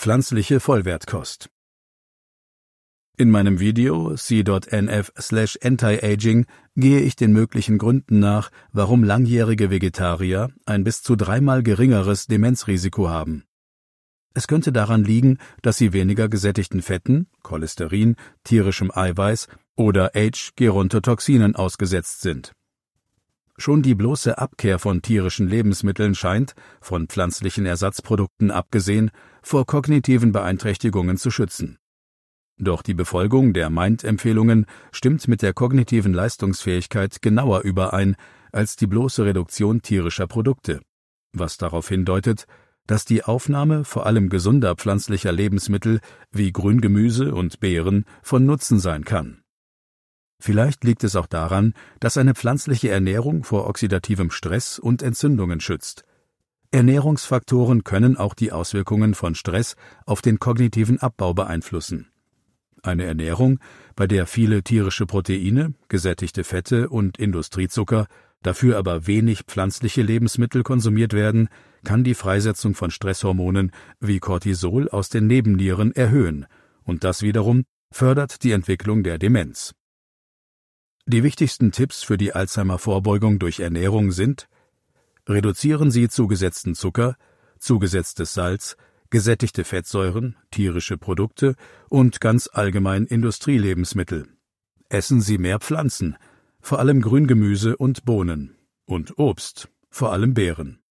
Pflanzliche Vollwertkost. In meinem Video c.nf/antiaging gehe ich den möglichen Gründen nach, warum langjährige Vegetarier ein bis zu 3-mal geringeres Demenzrisiko haben. Es könnte daran liegen, dass sie weniger gesättigten Fetten, Cholesterin, tierischem Eiweiß oder H-Gerontotoxinen ausgesetzt sind. Schon die bloße Abkehr von tierischen Lebensmitteln scheint, von pflanzlichen Ersatzprodukten abgesehen, vor kognitiven Beeinträchtigungen zu schützen. Doch die Befolgung der MIND-Empfehlungen stimmt mit der kognitiven Leistungsfähigkeit genauer überein als die bloße Reduktion tierischer Produkte, was darauf hindeutet, dass die Aufnahme vor allem gesunder pflanzlicher Lebensmittel wie Grüngemüse und Beeren von Nutzen sein kann. Vielleicht liegt es auch daran, dass eine pflanzliche Ernährung vor oxidativem Stress und Entzündungen schützt. Ernährungsfaktoren können auch die Auswirkungen von Stress auf den kognitiven Abbau beeinflussen. Eine Ernährung, bei der viele tierische Proteine, gesättigte Fette und Industriezucker, dafür aber wenig pflanzliche Lebensmittel konsumiert werden, kann die Freisetzung von Stresshormonen wie Cortisol aus den Nebennieren erhöhen, und das wiederum fördert die Entwicklung der Demenz. Die wichtigsten Tipps für die Alzheimer-Vorbeugung durch Ernährung sind: Reduzieren Sie zugesetzten Zucker, zugesetztes Salz, gesättigte Fettsäuren, tierische Produkte und ganz allgemein Industrielebensmittel. Essen Sie mehr Pflanzen, vor allem Grüngemüse und Bohnen, und Obst, vor allem Beeren.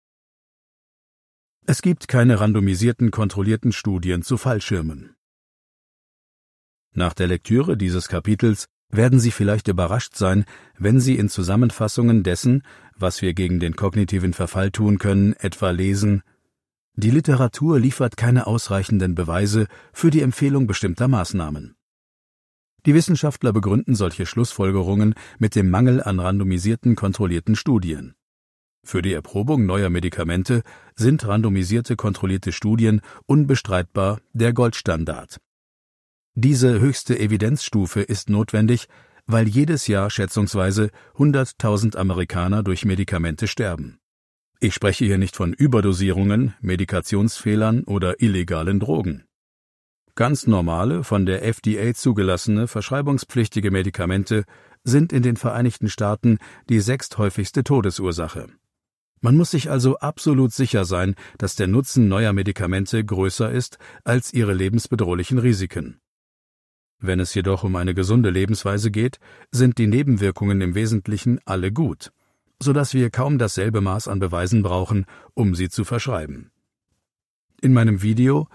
Es gibt keine randomisierten, kontrollierten Studien zu Fallschirmen. Nach der Lektüre dieses Kapitels werden Sie vielleicht überrascht sein, wenn Sie in Zusammenfassungen dessen, was wir gegen den kognitiven Verfall tun können, etwa lesen: Die Literatur liefert keine ausreichenden Beweise für die Empfehlung bestimmter Maßnahmen. Die Wissenschaftler begründen solche Schlussfolgerungen mit dem Mangel an randomisierten, kontrollierten Studien. Für die Erprobung neuer Medikamente sind randomisierte, kontrollierte Studien unbestreitbar der Goldstandard. Diese höchste Evidenzstufe ist notwendig, weil jedes Jahr schätzungsweise 100.000 Amerikaner durch Medikamente sterben. Ich spreche hier nicht von Überdosierungen, Medikationsfehlern oder illegalen Drogen. Ganz normale, von der FDA zugelassene, verschreibungspflichtige Medikamente sind in den Vereinigten Staaten die 6. häufigste Todesursache. Man muss sich also absolut sicher sein, dass der Nutzen neuer Medikamente größer ist als ihre lebensbedrohlichen Risiken. Wenn es jedoch um eine gesunde Lebensweise geht, sind die Nebenwirkungen im Wesentlichen alle gut, sodass wir kaum dasselbe Maß an Beweisen brauchen, um sie zu verschreiben. In meinem Video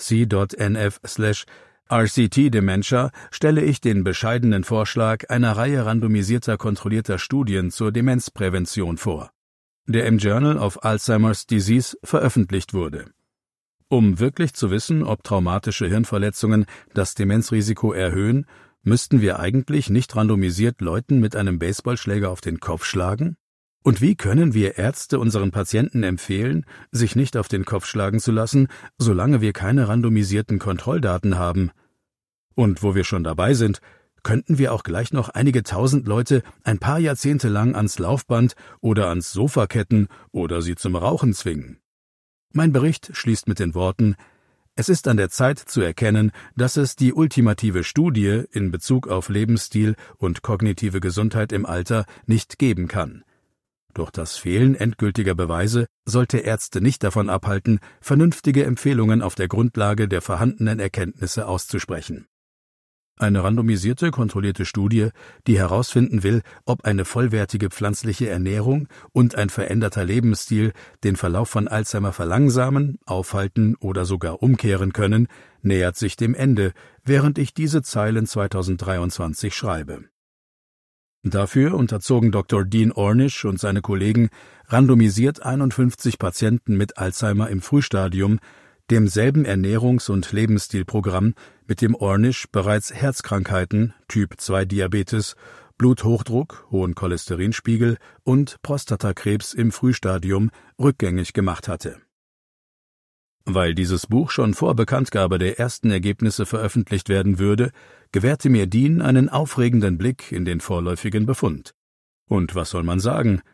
c.nf/RCT-Dementia stelle ich den bescheidenen Vorschlag einer Reihe randomisierter, kontrollierter Studien zur Demenzprävention vor, der im Journal of Alzheimer's Disease veröffentlicht wurde. Um wirklich zu wissen, ob traumatische Hirnverletzungen das Demenzrisiko erhöhen, müssten wir eigentlich nicht randomisiert Leuten mit einem Baseballschläger auf den Kopf schlagen? Und wie können wir Ärzte unseren Patienten empfehlen, sich nicht auf den Kopf schlagen zu lassen, solange wir keine randomisierten Kontrolldaten haben? Und wo wir schon dabei sind, könnten wir auch gleich noch einige tausend Leute ein paar Jahrzehnte lang ans Laufband oder ans Sofa ketten oder sie zum Rauchen zwingen. Mein Bericht schließt mit den Worten: Es ist an der Zeit zu erkennen, dass es die ultimative Studie in Bezug auf Lebensstil und kognitive Gesundheit im Alter nicht geben kann. Doch das Fehlen endgültiger Beweise sollte Ärzte nicht davon abhalten, vernünftige Empfehlungen auf der Grundlage der vorhandenen Erkenntnisse auszusprechen. Eine randomisierte, kontrollierte Studie, die herausfinden will, ob eine vollwertige pflanzliche Ernährung und ein veränderter Lebensstil den Verlauf von Alzheimer verlangsamen, aufhalten oder sogar umkehren können, nähert sich dem Ende, während ich diese Zeilen 2023 schreibe. Dafür unterzogen Dr. Dean Ornish und seine Kollegen randomisiert 51 Patienten mit Alzheimer im Frühstadium demselben Ernährungs- und Lebensstilprogramm, mit dem Ornish bereits Herzkrankheiten, Typ-2-Diabetes, Bluthochdruck, hohen Cholesterinspiegel und Prostatakrebs im Frühstadium rückgängig gemacht hatte. Weil dieses Buch schon vor Bekanntgabe der ersten Ergebnisse veröffentlicht werden würde, gewährte mir Dean einen aufregenden Blick in den vorläufigen Befund. Und was soll man sagen?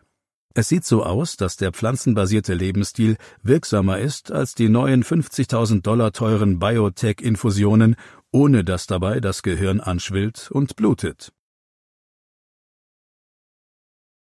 Es sieht so aus, dass der pflanzenbasierte Lebensstil wirksamer ist als die neuen $50.000 teuren Biotech-Infusionen, ohne dass dabei das Gehirn anschwillt und blutet.